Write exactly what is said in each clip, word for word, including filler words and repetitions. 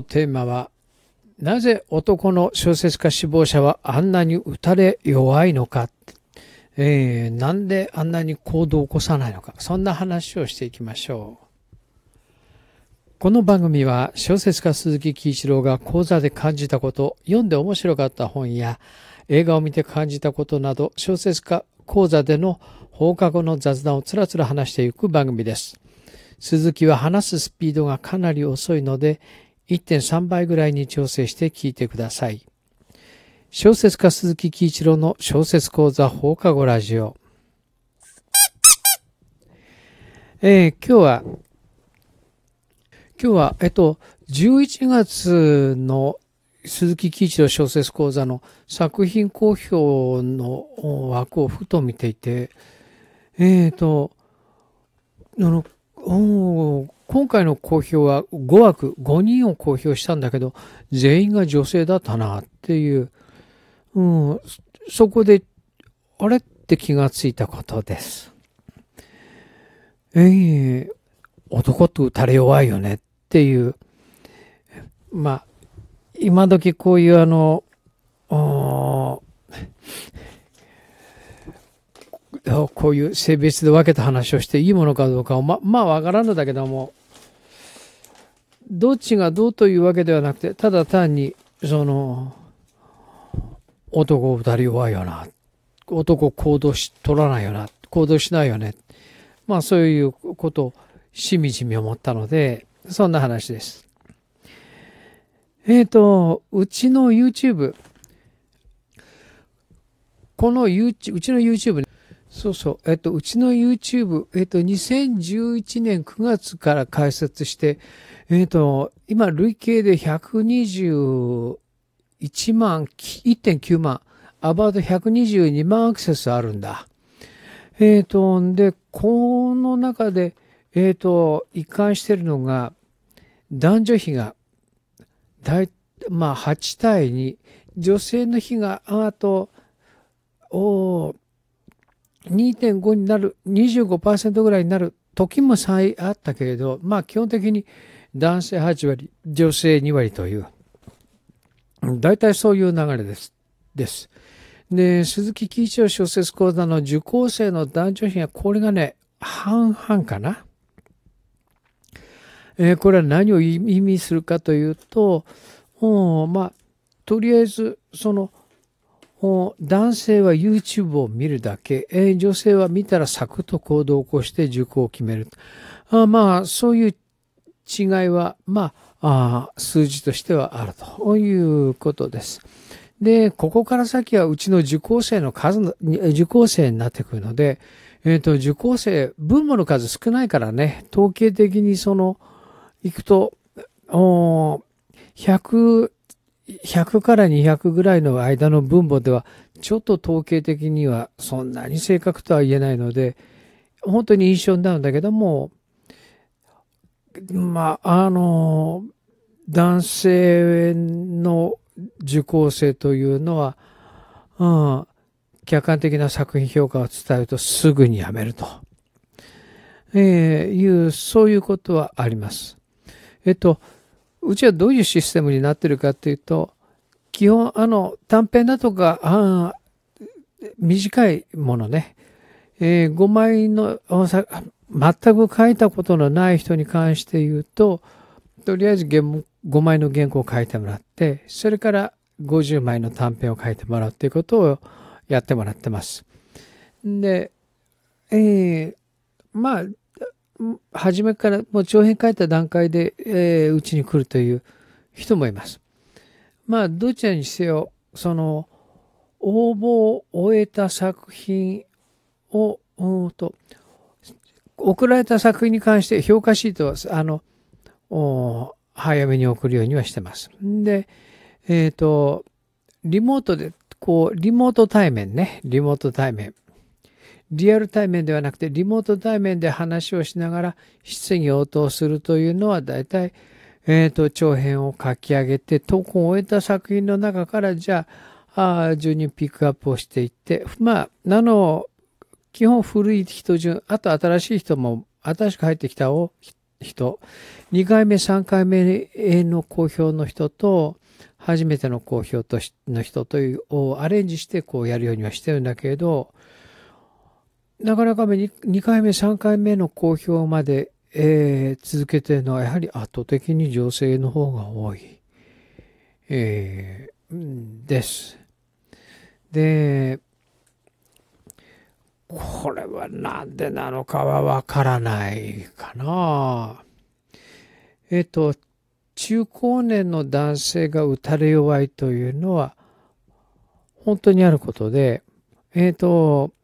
テーマは、なぜ男の小説家志望者はあんなに打たれ弱いのか、えー、なんであんなに行動を起こさないのか、そんな話をしていきましょう。この番組は小説家鈴木喜一郎が講座で感じたこと、読んで面白かった本や映画を見て感じたことなど、小説家講座での放課後の雑談をつらつら話していく番組です。鈴木は話すスピードがかなり遅いので いってんさん 倍ぐらいに調整して聞いてください。小説家鈴木喜一郎の小説講座放課後ラジオ。えー、今日は今日はえっとじゅういちがつの鈴木喜一郎小説講座の作品公表の枠をふと見ていて、えっとあの今回の公表はごわくごにんを公表したんだけど、全員が女性だったなっていう、うん、そこであれって気がついたことです。えー、男って打たれ弱いよねっていう、まあ今時こういうあのこういう性別で分けた話をしていいものかどうかをままあわからんのだけども、どっちがどうというわけではなくて、ただ単にその男二人弱いよな、男行動し取らないよな、行動しないよね、まあそういうことをしみじみ思ったので、そんな話です。えっとうちの YouTube この YouTube うちの YouTube そうそう、えっと、うちの YouTube、えっと、にせんじゅういちねんくがつから開設して、えっと、今、累計でひゃくにじゅういちまん、いってんきゅうまん、アバウトひゃくにじゅうにまんアクセスあるんだ。えっと、で、この中で、えっと、一貫してるのが、男女比が、だい、まあ、はちたいに、女性の比が、あと、おにてんご になる にじゅうごパーセント ぐらいになる時もさえあったけれど、まあ基本的に男性はちわり女性にわりという大体そういう流れですですで、鈴木喜一郎小説講座の受講生の男女比はこれがね半々かな。えー、これは何を意味するかというと、まあとりあえずその男性は YouTube を見るだけ、えー、女性は見たらサクッと行動を起こして受講を決める。あまあ、そういう違いは、まあ、あ数字としてはあるということです。で、ここから先はうちの受講生の数の、受講生になってくるので、えっと、受講生、分母の数少ないからね、統計的にその、いくと、ひゃく、ひゃくからにひゃくぐらいの間の分母ではちょっと統計的にはそんなに正確とは言えないので本当に印象になるんだけども、まああの男性の受講生というのは、うん、客観的な作品評価を伝えるとすぐにやめると、えー、いうそういうことはあります。えっとうちはどういうシステムになっているかというと、基本あの短編だとかあ短いものね、えー、ごまいの全く書いたことのない人に関して言うと、とりあえずごまいの原稿を書いてもらって、それからごじゅうまいの短編を書いてもらうということをやってもらってます。で、えー、まあ初めからもう長編書いた段階で、えー、うちに来るという人もいます。まあどちらにせよその応募を終えた作品をうんと送られた作品に関して評価シートはあの早めに送るようにはしてます。で、えっとリモートでこうリモート対面ねリモート対面リアル対面ではなくてリモート対面で話をしながら質疑応答するというのはだいたいえっと長編を書き上げて投稿を終えた作品の中からじゃああ順にピックアップをしていって、まああの基本古い人順、あと新しい人も新しく入ってきたを人、にかいめ、さんかいめの好評の人と、初めての好評としの人というをアレンジしてこうやるようにはしてるんだけど、なかなかにかいめ、さんかいめの好評まで、えー続けてるのはやはり圧倒的に女性の方が多い、えーうんです。で、これはなんでなのかはわからないかな。えっと、中高年の男性が打たれ弱いというのは本当にあることで、えっと、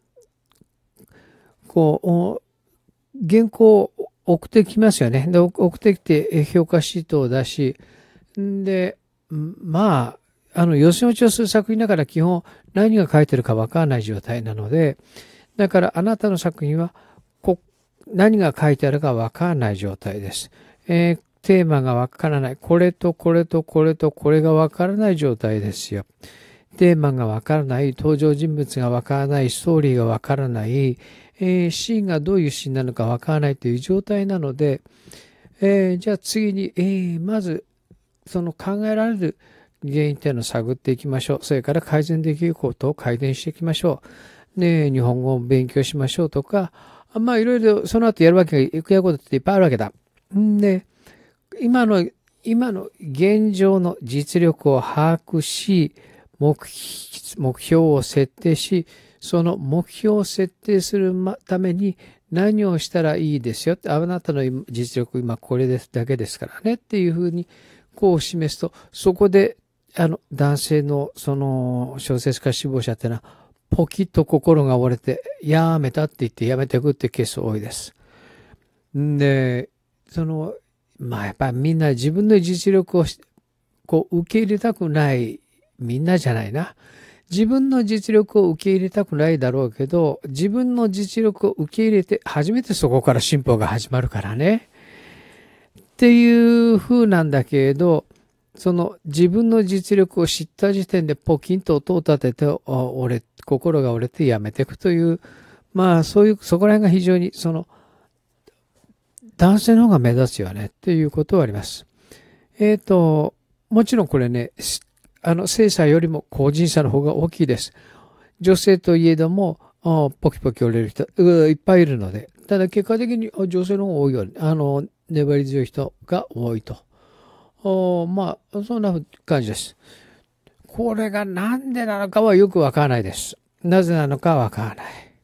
こう、原稿を送ってきますよね。で、送ってきて評価シートを出し、んで、まあ、あの、予選落ちをする作品だから基本何が書いてるかわからない状態なので、だからあなたの作品はこ何が書いてあるかわからない状態です。えーテーマがわからない。これとこれとこれとこれがわからない状態ですよ。テーマがわからない。登場人物がわからない。ストーリーがわからない。えーシーンがどういうシーンなのかわからないという状態なので、えーじゃあ次に、えーまずその考えられる原因っていうのを探っていきましょう。それから改善できることを改善していきましょう。ね、日本語を勉強しましょうとか、まあいろいろその後やるわけが、やることっていっぱいあるわけだ。んで、今の、今の現状の実力を把握し、目、目標を設定し、その目標を設定するために何をしたらいいですよって、あなたの実力今これですだけですからねっていうふうにこう示すと、そこであの男性のその小説家志望者っていうのはポキッと心が折れてやめたって言ってやめていくっていうケース多いです。で、そのまあやっぱりみんな自分の実力をこう受け入れたくない、みんなじゃないな。自分の実力を受け入れたくないだろうけど、自分の実力を受け入れて初めてそこから進歩が始まるからね。っていう風なんだけれど、その自分の実力を知った時点でポキンと音を立てて、折れ、心が折れてやめていくという、まあそういう、そこら辺が非常にその、男性の方が目立つよねっていうことはあります。えっと、もちろんこれね、あの、性差よりも個人差の方が大きいです。女性といえども、ポキポキ折れる人、いっぱいいるので、ただ結果的に女性の方が多いよね。あの、粘り強い人が多いと。まあ、そんな感じです。これがなんでなのかはよくわからないです。なぜなのかわからない。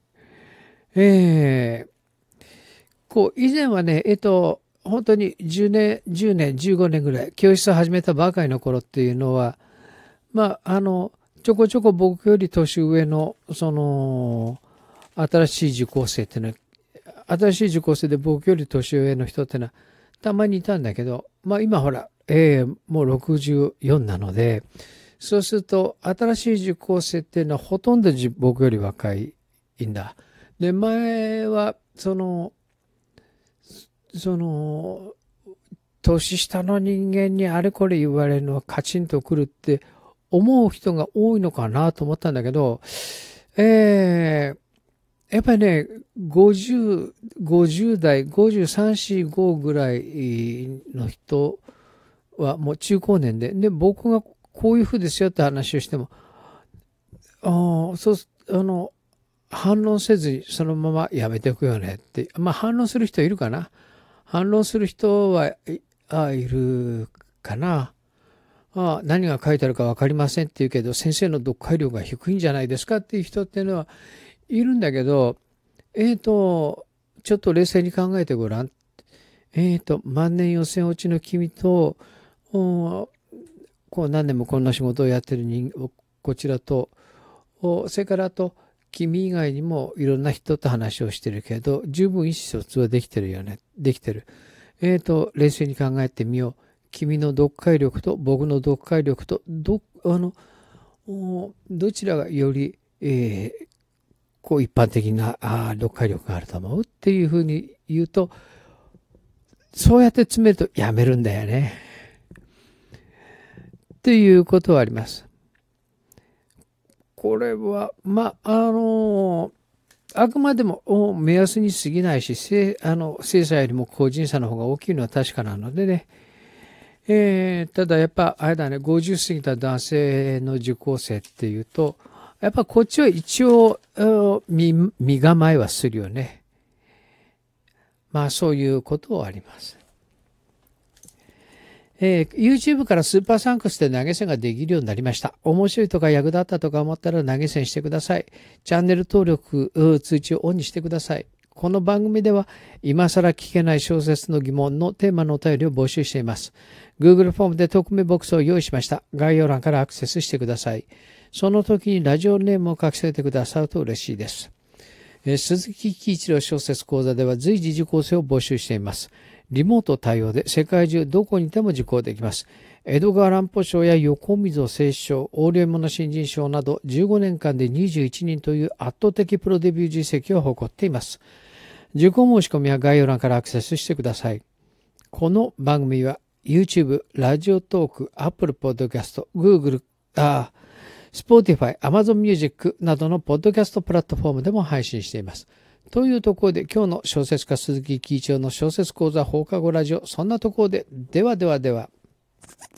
えー、こう、以前はね、えっと、本当にじゅうねん、じゅうねん、じゅうごねんぐらい、教室を始めたばかりの頃っていうのは、まあ、あの、ちょこちょこ僕より年上の、その、新しい受講生っていうのは、新しい受講生で僕より年上の人っていうのは、たまにいたんだけど、まあ今ほら、えー、もうろくじゅうよんなので、そうすると、新しい受講生っていうのはほとんど僕より若いんだ。で、前は、その、その、年下の人間にあれこれ言われるのはカチンとくるって思う人が多いのかなと思ったんだけど、えー、やっぱりね、ごじゅう、ごじゅう代、ごじゅうさん、よん、ごぐらいの人はもう中高年で、で、僕がこういう風ですよって話をしても、ああ、そう、あの、反論せずにそのままやめていくよねって。まあ反論する人いるかな。反論する人は、あいるかな。あ何が書いてあるか分かりませんって言うけど、先生の読解力が低いんじゃないですかっていう人っていうのはいるんだけど、えっと、ちょっと冷静に考えてごらん。えっと、万年予選落ちの君と、こう何年もこんな仕事をやってる人こちらと、それからあと、君以外にもいろんな人と話をしてるけど、十分意思疎通はできてるよね。できてる。えっと、冷静に考えてみよう。君の読解力と僕の読解力と、ど、あの、どちらがより、えー、こう一般的なあ読解力があると思うっていうふうに言うと、そうやって詰めるとやめるんだよね。っていうことはあります。これは、まあ、あの、 あくまでも目安に過ぎないし、性あの性差よりも個人差の方が大きいのは確かなのでね、えー、ただやっぱあれだね、ごじゅう過ぎた男性の受講生っていうと、やっぱこっちは一応身、身構えはするよね。まあそういうことはあります。えー、YouTube からスーパーサンクスで投げ銭ができるようになりました。面白いとか役立ったとか思ったら投げ銭してください。チャンネル登録、通知をオンにしてください。この番組では今更聞けない小説の疑問のテーマのお便りを募集しています。Google フォームで匿名ボックスを用意しました。概要欄からアクセスしてください。その時にラジオネームを書き添えてくださると嬉しいです。えー、鈴木喜一郎小説講座では随時受講生を募集しています。リモート対応で世界中どこにでも受講できます。江戸川乱歩賞や横溝正史賞、横領物新人賞などじゅうごねんかんでにじゅういちにんという圧倒的プロデビュー実績を誇っています。受講申し込みは概要欄からアクセスしてください。この番組は YouTube、ラジオトーク、Apple Podcast、Google、あ、Spotify、Amazon Music などのポッドキャストプラットフォームでも配信しています。というところで今日の小説家鈴木喜一郎の小説講座放課後ラジオ、そんなところで、ではではでは。